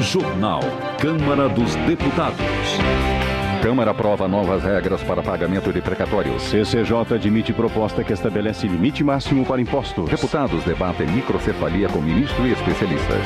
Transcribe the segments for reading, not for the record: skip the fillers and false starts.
Jornal Câmara dos Deputados. Câmara aprova novas regras para pagamento de precatórios. CCJ admite proposta que estabelece limite máximo para impostos. Deputados debatem microcefalia com ministro e especialistas.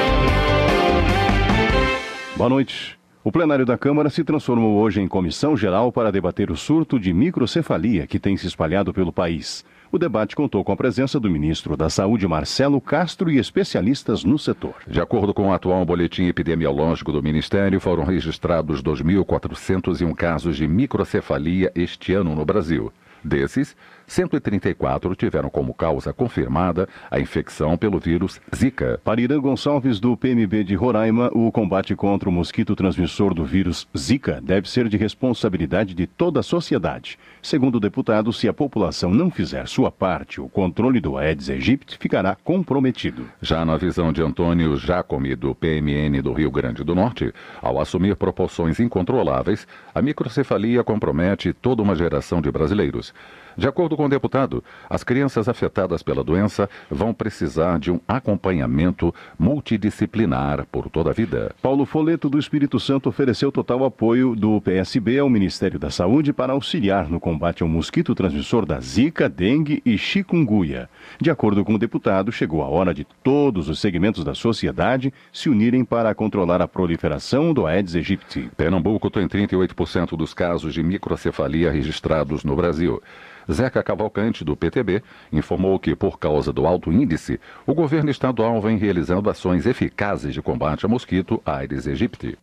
Boa noite. O plenário da Câmara se transformou hoje em comissão geral para debater o surto de microcefalia que tem se espalhado pelo país. O debate contou com a presença do ministro da Saúde, Marcelo Castro, e especialistas no setor. De acordo com o atual boletim epidemiológico do Ministério, foram registrados 2.401 casos de microcefalia este ano no Brasil. Desses, 134 tiveram como causa confirmada a infecção pelo vírus Zika. Para Irã Gonçalves, do PMB de Roraima, o combate contra o mosquito transmissor do vírus Zika deve ser de responsabilidade de toda a sociedade. Segundo o deputado, se a população não fizer sua parte, o controle do Aedes aegypti ficará comprometido. Já na visão de Antônio Jacome, do PMN do Rio Grande do Norte, ao assumir proporções incontroláveis, a microcefalia compromete toda uma geração de brasileiros. De acordo com o deputado, as crianças afetadas pela doença vão precisar de um acompanhamento multidisciplinar por toda a vida. Paulo Foleto, do Espírito Santo, ofereceu total apoio do PSB ao Ministério da Saúde para auxiliar no combate ao mosquito transmissor da Zika, dengue e chikungunya. De acordo com o deputado, chegou a hora de todos os segmentos da sociedade se unirem para controlar a proliferação do Aedes aegypti. Pernambuco tem 38% dos casos de microcefalia registrados no Brasil. Zeca Cavalcante, do PTB, informou que, por causa do alto índice, o governo estadual vem realizando ações eficazes de combate ao mosquito Aedes aegypti.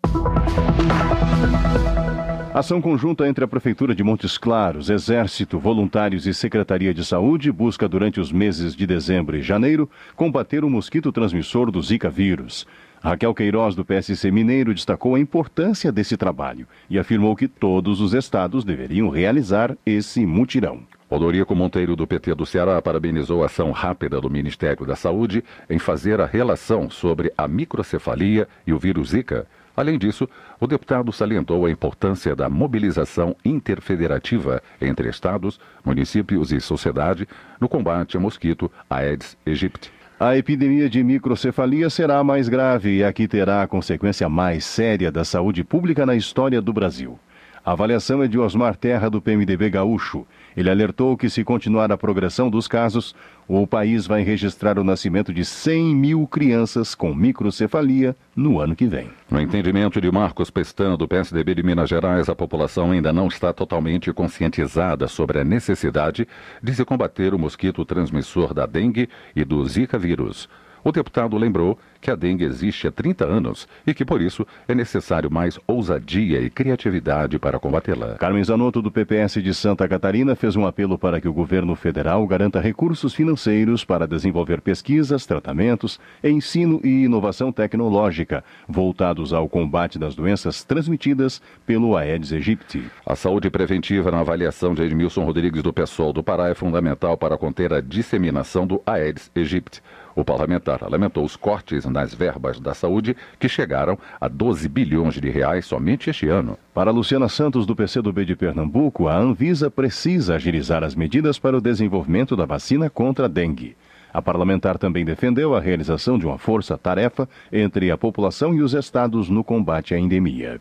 Ação conjunta entre a Prefeitura de Montes Claros, Exército, voluntários e Secretaria de Saúde busca, durante os meses de dezembro e janeiro, combater o mosquito transmissor do Zika vírus. Raquel Queiroz, do PSC Mineiro, destacou a importância desse trabalho e afirmou que todos os estados deveriam realizar esse mutirão. Odorico Monteiro, do PT do Ceará, parabenizou a ação rápida do Ministério da Saúde em fazer a relação sobre a microcefalia e o vírus Zika. Além disso, o deputado salientou a importância da mobilização interfederativa entre estados, municípios e sociedade no combate ao mosquito Aedes aegypti. A epidemia de microcefalia será a mais grave e a que terá a consequência mais séria da saúde pública na história do Brasil. A avaliação é de Osmar Terra, do PMDB gaúcho. Ele alertou que, se continuar a progressão dos casos, o país vai registrar o nascimento de 100 mil crianças com microcefalia no ano que vem. No entendimento de Marcos Pestana, do PSDB de Minas Gerais, a população ainda não está totalmente conscientizada sobre a necessidade de se combater o mosquito transmissor da dengue e do Zika vírus. O deputado lembrou que a dengue existe há 30 anos e que, por isso, é necessário mais ousadia e criatividade para combatê-la. Carmen Zanotto, do PPS de Santa Catarina, fez um apelo para que o governo federal garanta recursos financeiros para desenvolver pesquisas, tratamentos, ensino e inovação tecnológica voltados ao combate das doenças transmitidas pelo Aedes aegypti. A saúde preventiva na avaliação de Edmilson Rodrigues, do PSOL do Pará, é fundamental para conter a disseminação do Aedes aegypti. O parlamentar lamentou os cortes nas verbas da saúde, que chegaram a 12 bilhões de reais somente este ano. Para Luciana Santos, do PCdoB de Pernambuco, a Anvisa precisa agilizar as medidas para o desenvolvimento da vacina contra a dengue. A parlamentar também defendeu a realização de uma força-tarefa entre a população e os estados no combate à endemia.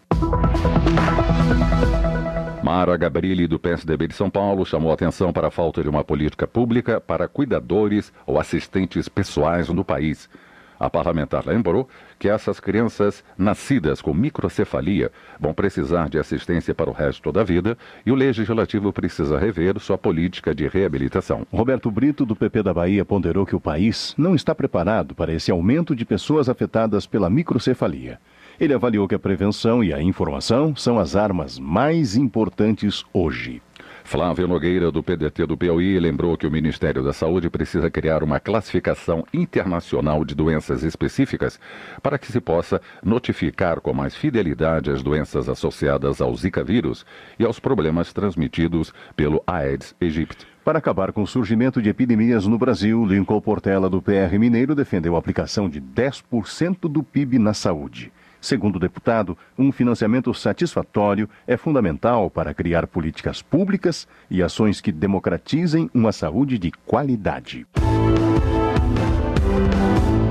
Mara Gabrilli, do PSDB de São Paulo, chamou a atenção para a falta de uma política pública para cuidadores ou assistentes pessoais no país. A parlamentar lembrou que essas crianças nascidas com microcefalia vão precisar de assistência para o resto da vida e o Legislativo precisa rever sua política de reabilitação. Roberto Brito, do PP da Bahia, ponderou que o país não está preparado para esse aumento de pessoas afetadas pela microcefalia. Ele avaliou que a prevenção e a informação são as armas mais importantes hoje. Flávio Nogueira, do PDT do Piauí, lembrou que o Ministério da Saúde precisa criar uma classificação internacional de doenças específicas para que se possa notificar com mais fidelidade as doenças associadas ao Zika vírus e aos problemas transmitidos pelo Aedes aegypti. Para acabar com o surgimento de epidemias no Brasil, Lincoln Portela, do PR Mineiro, defendeu a aplicação de 10% do PIB na saúde. Segundo o deputado, um financiamento satisfatório é fundamental para criar políticas públicas e ações que democratizem uma saúde de qualidade.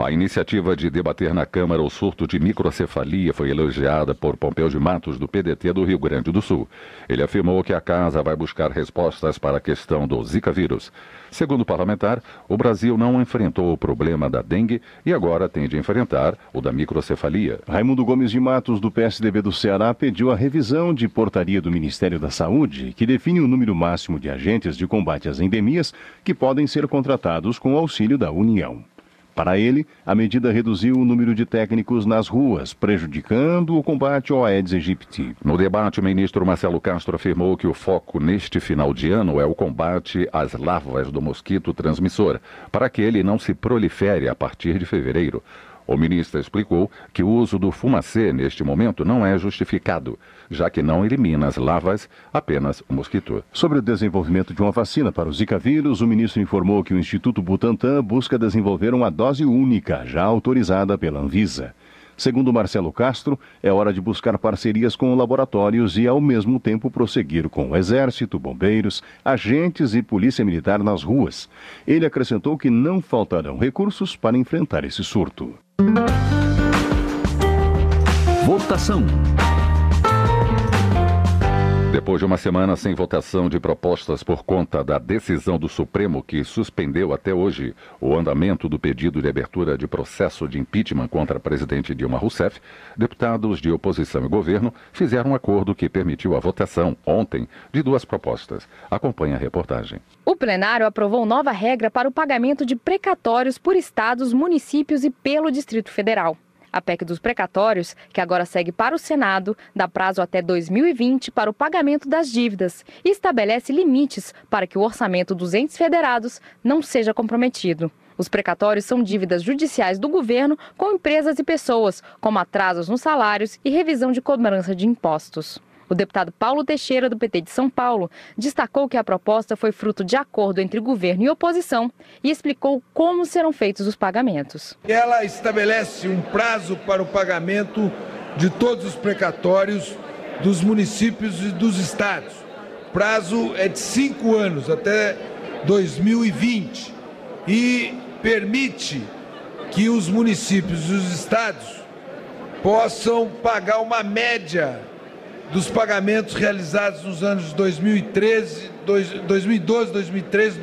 A iniciativa de debater na Câmara o surto de microcefalia foi elogiada por Pompeu de Matos, do PDT do Rio Grande do Sul. Ele afirmou que a casa vai buscar respostas para a questão do Zika vírus. Segundo o parlamentar, o Brasil não enfrentou o problema da dengue e agora tem de enfrentar o da microcefalia. Raimundo Gomes de Matos, do PSDB do Ceará, pediu a revisão de portaria do Ministério da Saúde, que define o número máximo de agentes de combate às endemias que podem ser contratados com o auxílio da União. Para ele, a medida reduziu o número de técnicos nas ruas, prejudicando o combate ao Aedes aegypti. No debate, o ministro Marcelo Castro afirmou que o foco neste final de ano é o combate às larvas do mosquito transmissor, para que ele não se prolifere a partir de fevereiro. O ministro explicou que o uso do fumacê neste momento não é justificado, já que não elimina as larvas, apenas o mosquito. Sobre o desenvolvimento de uma vacina para o Zika vírus, o ministro informou que o Instituto Butantan busca desenvolver uma dose única, já autorizada pela Anvisa. Segundo Marcelo Castro, é hora de buscar parcerias com laboratórios e, ao mesmo tempo, prosseguir com o Exército, bombeiros, agentes e polícia militar nas ruas. Ele acrescentou que não faltarão recursos para enfrentar esse surto. Votação. Depois de uma semana sem votação de propostas por conta da decisão do Supremo que suspendeu até hoje o andamento do pedido de abertura de processo de impeachment contra a presidente Dilma Rousseff, deputados de oposição e governo fizeram um acordo que permitiu a votação ontem de duas propostas. Acompanhe a reportagem. O plenário aprovou nova regra para o pagamento de precatórios por estados, municípios e pelo Distrito Federal. A PEC dos precatórios, que agora segue para o Senado, dá prazo até 2020 para o pagamento das dívidas e estabelece limites para que o orçamento dos entes federados não seja comprometido. Os precatórios são dívidas judiciais do governo com empresas e pessoas, como atrasos nos salários e revisão de cobrança de impostos. O deputado Paulo Teixeira, do PT de São Paulo, destacou que a proposta foi fruto de acordo entre governo e oposição e explicou como serão feitos os pagamentos. Ela estabelece um prazo para o pagamento de todos os precatórios dos municípios e dos estados. O prazo é de 5 anos, até 2020, e permite que os municípios e os estados possam pagar uma média dos pagamentos realizados nos anos 2012, 2013 e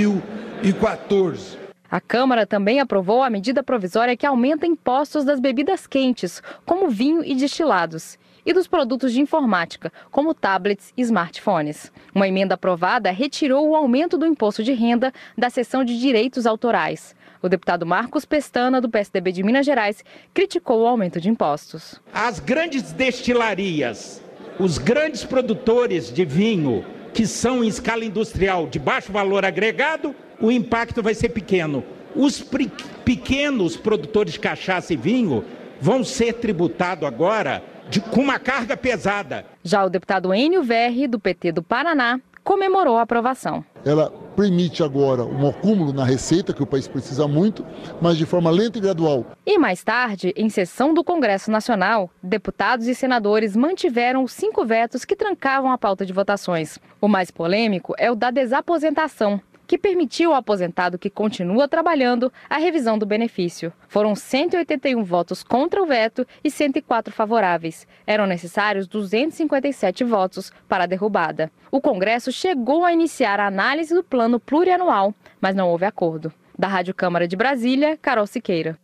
2014. A Câmara também aprovou a medida provisória que aumenta impostos das bebidas quentes, como vinho e destilados, e dos produtos de informática, como tablets e smartphones. Uma emenda aprovada retirou o aumento do imposto de renda da seção de direitos autorais. O deputado Marcos Pestana, do PSDB de Minas Gerais, criticou o aumento de impostos. As grandes destilarias, os grandes produtores de vinho, que são em escala industrial de baixo valor agregado, o impacto vai ser pequeno. Os pequenos produtores de cachaça e vinho vão ser tributados agora com uma carga pesada. Já o deputado Enio Verri, do PT do Paraná, comemorou a aprovação. Ela permite agora um acúmulo na receita, que o país precisa muito, mas de forma lenta e gradual. E mais tarde, em sessão do Congresso Nacional, deputados e senadores mantiveram os 5 vetos que trancavam a pauta de votações. O mais polêmico é o da desaposentação, que permitiu ao aposentado que continua trabalhando a revisão do benefício. Foram 181 votos contra o veto e 104 favoráveis. Eram necessários 257 votos para a derrubada. O Congresso chegou a iniciar a análise do plano plurianual, mas não houve acordo. Da Rádio Câmara de Brasília, Carol Siqueira.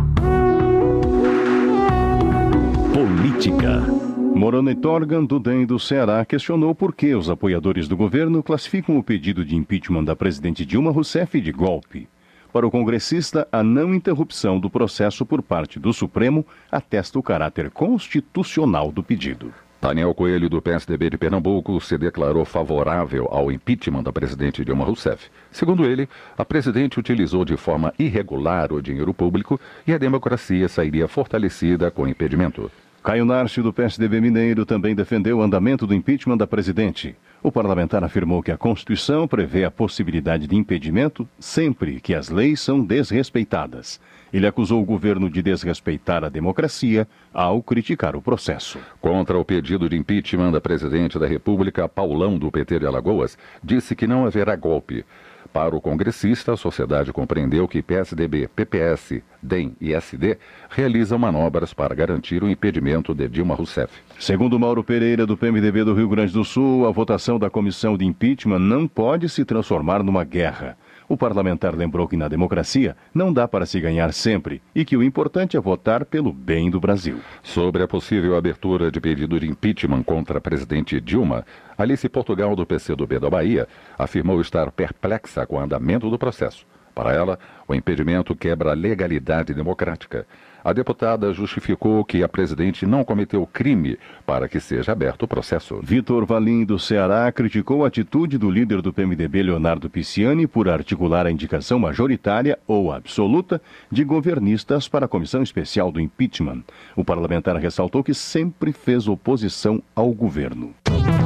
Política. Moroni Torgan, do DEM do Ceará, questionou por que os apoiadores do governo classificam o pedido de impeachment da presidente Dilma Rousseff de golpe. Para o congressista, a não interrupção do processo por parte do Supremo atesta o caráter constitucional do pedido. Daniel Coelho, do PSDB de Pernambuco, se declarou favorável ao impeachment da presidente Dilma Rousseff. Segundo ele, a presidente utilizou de forma irregular o dinheiro público e a democracia sairia fortalecida com o impedimento. Caio Narcio, do PSDB mineiro, também defendeu o andamento do impeachment da presidente. O parlamentar afirmou que a Constituição prevê a possibilidade de impedimento sempre que as leis são desrespeitadas. Ele acusou o governo de desrespeitar a democracia ao criticar o processo. Contra o pedido de impeachment da presidente da República, Paulão, do PT de Alagoas, disse que não haverá golpe. Para o congressista, a sociedade compreendeu que PSDB, PPS, DEM e SD realizam manobras para garantir o impedimento de Dilma Rousseff. Segundo Mauro Pereira, do PMDB do Rio Grande do Sul, a votação da comissão de impeachment não pode se transformar numa guerra. O parlamentar lembrou que na democracia não dá para se ganhar sempre e que o importante é votar pelo bem do Brasil. Sobre a possível abertura de pedido de impeachment contra a presidente Dilma, Alice Portugal, do PCdoB da Bahia, afirmou estar perplexa com o andamento do processo. Para ela, o impedimento quebra a legalidade democrática. A deputada justificou que a presidente não cometeu crime para que seja aberto o processo. Vitor Valim, do Ceará, criticou a atitude do líder do PMDB, Leonardo Pisciani, por articular a indicação majoritária ou absoluta de governistas para a comissão especial do impeachment. O parlamentar ressaltou que sempre fez oposição ao governo.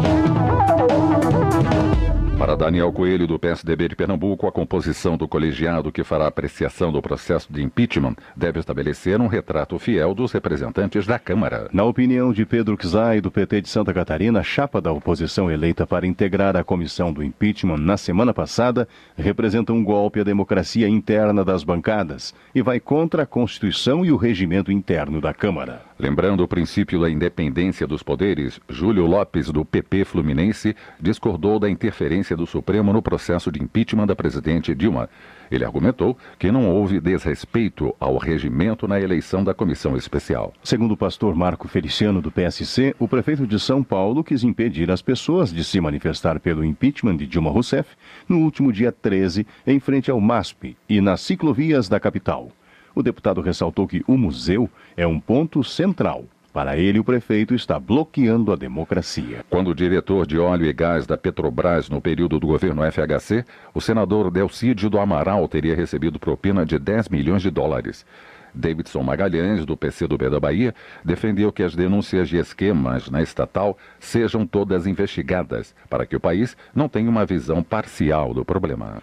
Para Daniel Coelho, do PSDB de Pernambuco, a composição do colegiado que fará a apreciação do processo de impeachment deve estabelecer um retrato fiel dos representantes da Câmara. Na opinião de Pedro Czai, do PT de Santa Catarina, a chapa da oposição eleita para integrar a comissão do impeachment na semana passada representa um golpe à democracia interna das bancadas e vai contra a Constituição e o regimento interno da Câmara. Lembrando o princípio da independência dos poderes, Júlio Lopes, do PP Fluminense, discordou da interferência do Supremo no processo de impeachment da presidente Dilma. Ele argumentou que não houve desrespeito ao regimento na eleição da comissão especial. Segundo o pastor Marco Feliciano, do PSC, o prefeito de São Paulo quis impedir as pessoas de se manifestar pelo impeachment de Dilma Rousseff no último dia 13, em frente ao MASP e nas ciclovias da capital. O deputado ressaltou que o museu é um ponto central. Para ele, o prefeito está bloqueando a democracia. Quando o diretor de óleo e gás da Petrobras no período do governo FHC, o senador Delcídio do Amaral teria recebido propina de 10 milhões de dólares. Davidson Magalhães, do PCdoB da Bahia, defendeu que as denúncias de esquemas na estatal sejam todas investigadas, para que o país não tenha uma visão parcial do problema.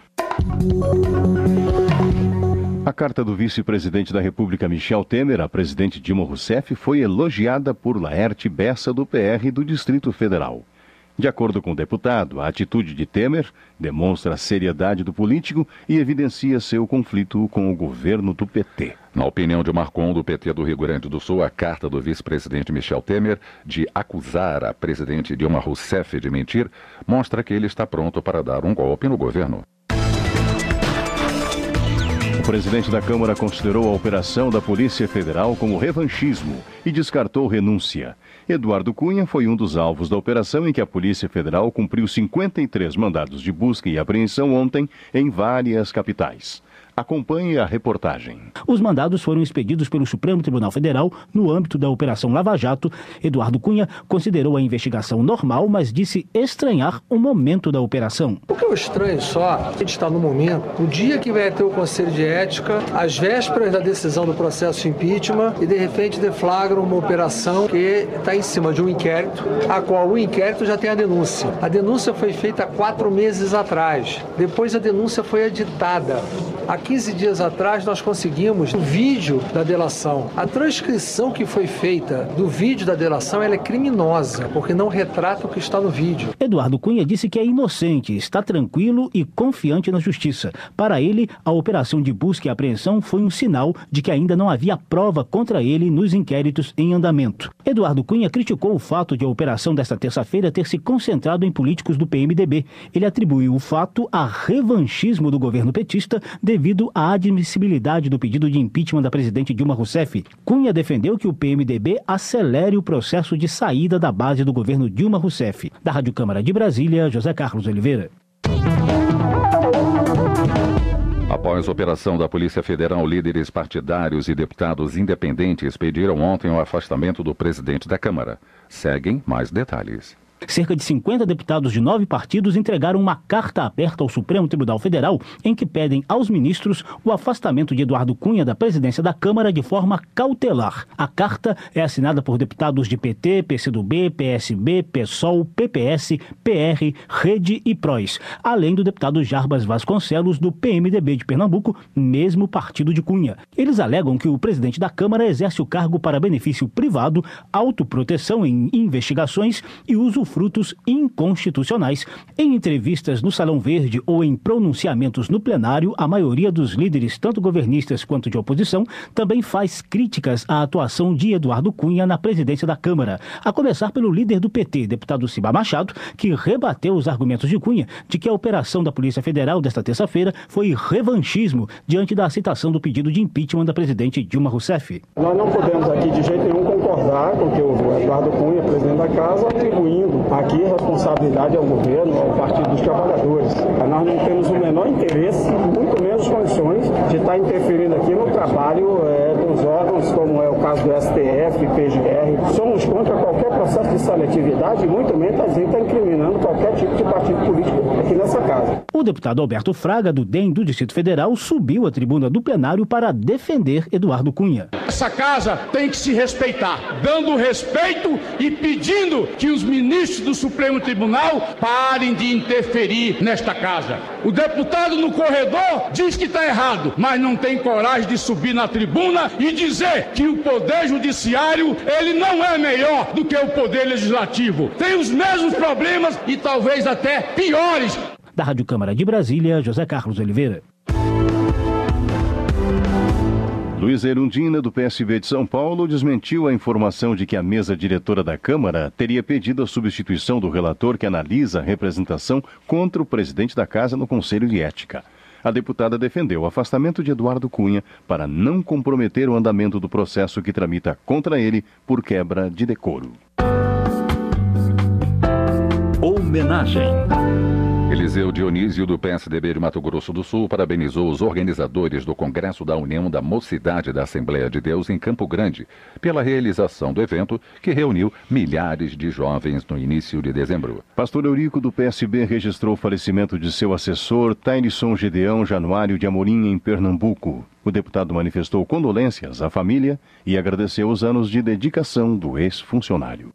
A carta do vice-presidente da República, Michel Temer, à presidente Dilma Rousseff, foi elogiada por Laerte Bessa, do PR do Distrito Federal. De acordo com o deputado, a atitude de Temer demonstra a seriedade do político e evidencia seu conflito com o governo do PT. Na opinião de Marcon, do PT do Rio Grande do Sul, a carta do vice-presidente Michel Temer de acusar a presidente Dilma Rousseff de mentir mostra que ele está pronto para dar um golpe no governo. O presidente da Câmara considerou a operação da Polícia Federal como revanchismo e descartou renúncia. Eduardo Cunha foi um dos alvos da operação em que a Polícia Federal cumpriu 53 mandados de busca e apreensão ontem em várias capitais. Acompanhe a reportagem. Os mandados foram expedidos pelo Supremo Tribunal Federal no âmbito da Operação Lava Jato. Eduardo Cunha considerou a investigação normal, mas disse estranhar o momento da operação. O que eu estranho só, a gente está no momento, no dia que vai ter o Conselho de Ética, às vésperas da decisão do processo de impeachment, e de repente deflagram uma operação que está em cima de um inquérito, a qual o inquérito já tem a denúncia. A denúncia foi feita há 4 meses atrás. Depois a denúncia foi editada. Há 15 dias atrás nós conseguimos o vídeo da delação. A transcrição que foi feita do vídeo da delação ela é criminosa, porque não retrata o que está no vídeo. Eduardo Cunha disse que é inocente, está tranquilo e confiante na justiça. Para ele, a operação de busca e apreensão foi um sinal de que ainda não havia prova contra ele nos inquéritos em andamento. Eduardo Cunha criticou o fato de a operação desta terça-feira ter se concentrado em políticos do PMDB. Ele atribuiu o fato a revanchismo do governo petista devido à admissibilidade do pedido de impeachment da presidente Dilma Rousseff. Cunha defendeu que o PMDB acelere o processo de saída da base do governo Dilma Rousseff. Da Rádio Câmara de Brasília, José Carlos Oliveira. Após a operação da Polícia Federal, líderes partidários e deputados independentes pediram ontem o afastamento do presidente da Câmara. Seguem mais detalhes. Cerca de 50 deputados de 9 partidos entregaram uma carta aberta ao Supremo Tribunal Federal em que pedem aos ministros o afastamento de Eduardo Cunha da presidência da Câmara de forma cautelar. A carta é assinada por deputados de PT, PCdoB, PSB, PSOL, PPS, PR, Rede e PROS, além do deputado Jarbas Vasconcelos do PMDB de Pernambuco, mesmo partido de Cunha. Eles alegam que o presidente da Câmara exerce o cargo para benefício privado, autoproteção em investigações e uso frutos inconstitucionais. Em entrevistas no Salão Verde ou em pronunciamentos no plenário, a maioria dos líderes, tanto governistas quanto de oposição, também faz críticas à atuação de Eduardo Cunha na presidência da Câmara, a começar pelo líder do PT, deputado Ciba Machado, que rebateu os argumentos de Cunha de que a operação da Polícia Federal desta terça-feira foi revanchismo diante da aceitação do pedido de impeachment da presidente Dilma Rousseff. Nós não podemos aqui de jeito nenhum concordar com que o Eduardo Cunha, presidente da Casa, atribuindo aqui responsabilidade ao governo, ao Partido dos Trabalhadores. Nós não temos o menor interesse, muito menos condições, de estar interferindo aqui no trabalho dos órgãos, como é o caso do STF, PGR. Somos contra qualquer processo de seletividade e muito menos a gente está incriminando qualquer tipo de partido político aqui nessa casa. O deputado Alberto Fraga, do DEM do Distrito Federal, subiu à tribuna do plenário para defender Eduardo Cunha. Essa casa tem que se respeitar, dando respeito e pedindo que os ministros do Supremo Tribunal parem de interferir nesta casa. O deputado no corredor diz que está errado, mas não tem coragem de subir na tribuna e dizer que o Poder Judiciário ele não é melhor do que o Poder Legislativo. Tem os mesmos problemas e talvez até piores. Da Rádio Câmara de Brasília, José Carlos Oliveira. Luiz Erundina, do PSB de São Paulo, desmentiu a informação de que a mesa diretora da Câmara teria pedido a substituição do relator que analisa a representação contra o presidente da Casa no Conselho de Ética. A deputada defendeu o afastamento de Eduardo Cunha para não comprometer o andamento do processo que tramita contra ele por quebra de decoro. Homenagem. Eliseu Dionísio, do PSDB de Mato Grosso do Sul, parabenizou os organizadores do Congresso da União da Mocidade da Assembleia de Deus em Campo Grande pela realização do evento que reuniu milhares de jovens no início de dezembro. Pastor Eurico, do PSB, registrou o falecimento de seu assessor, Tairson Gedeão Januário de Amorim, em Pernambuco. O deputado manifestou condolências à família e agradeceu os anos de dedicação do ex-funcionário.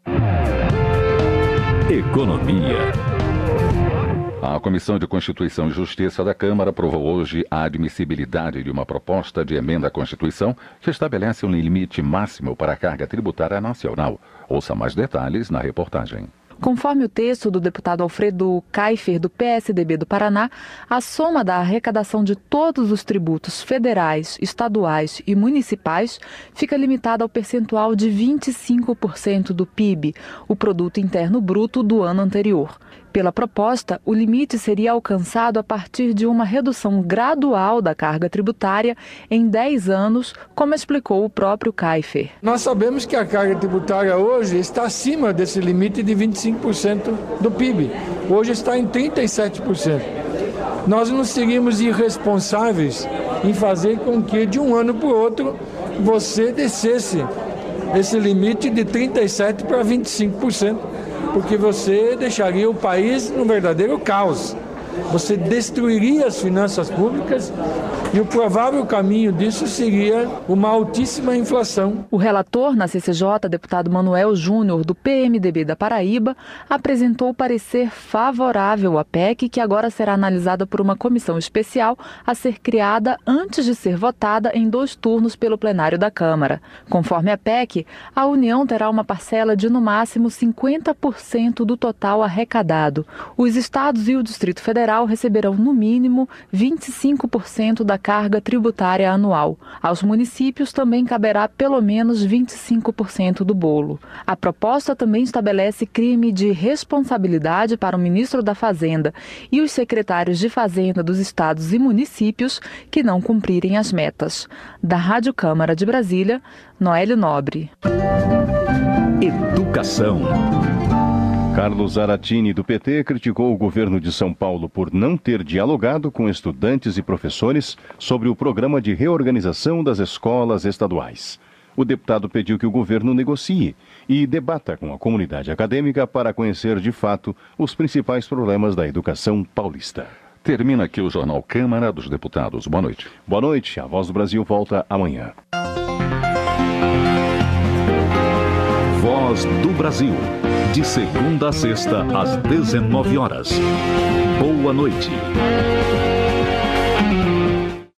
Economia. A Comissão de Constituição e Justiça da Câmara aprovou hoje a admissibilidade de uma proposta de emenda à Constituição que estabelece um limite máximo para a carga tributária nacional. Ouça mais detalhes na reportagem. Conforme o texto do deputado Alfredo Kaifer, do PSDB do Paraná, a soma da arrecadação de todos os tributos federais, estaduais e municipais fica limitada ao percentual de 25% do PIB, o Produto Interno Bruto do ano anterior. Pela proposta, o limite seria alcançado a partir de uma redução gradual da carga tributária em 10 anos, como explicou o próprio Kaifer. Nós sabemos que a carga tributária hoje está acima desse limite de 25% do PIB. Hoje está em 37%. Nós não seríamos irresponsáveis em fazer com que, de um ano para o outro, você descesse esse limite de 37% para 25%. Porque você deixaria o país num verdadeiro caos. Você destruiria as finanças públicas e o provável caminho disso seria uma altíssima inflação. O relator na CCJ, deputado Manuel Júnior, do PMDB da Paraíba, apresentou parecer favorável à PEC, que agora será analisada por uma comissão especial a ser criada antes de ser votada em 2 turnos pelo plenário da Câmara. Conforme a PEC, a União terá uma parcela de no máximo 50% do total arrecadado. Os estados e o Distrito Federal receberão no mínimo 25% da carga tributária anual. Aos municípios também caberá pelo menos 25% do bolo. A proposta também estabelece crime de responsabilidade para o ministro da Fazenda e os secretários de Fazenda dos estados e municípios que não cumprirem as metas. Da Rádio Câmara de Brasília, Noélio Nobre. Educação. Carlos Zaratini, do PT, criticou o governo de São Paulo por não ter dialogado com estudantes e professores sobre o programa de reorganização das escolas estaduais. O deputado pediu que o governo negocie e debata com a comunidade acadêmica para conhecer de fato os principais problemas da educação paulista. Termina aqui o Jornal Câmara dos Deputados. Boa noite. Boa noite. A Voz do Brasil volta amanhã. Voz do Brasil. De segunda a sexta, às 19 horas. Boa noite.